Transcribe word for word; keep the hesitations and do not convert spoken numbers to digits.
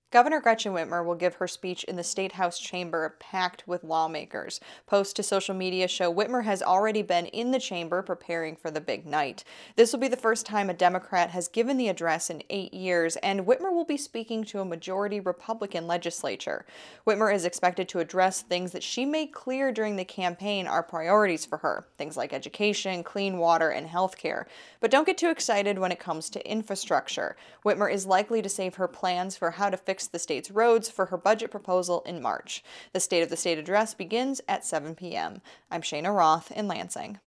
Governor Gretchen Whitmer will give her speech in the State House chamber packed with lawmakers. Posts to social media show Whitmer has already been in the chamber preparing for the big night. This will be the first time a Democrat has given the address in eight years, and Whitmer will be speaking to a majority Republican legislature. Whitmer is expected to address things that she made clear during the campaign are priorities for her, things like education, clean water, and health care. But don't get too excited when it comes to infrastructure. Whitmer is likely to save her plans for how to fix the state's roads for her budget proposal in March. The State of the State address begins at seven p m I'm Shayna Roth in Lansing.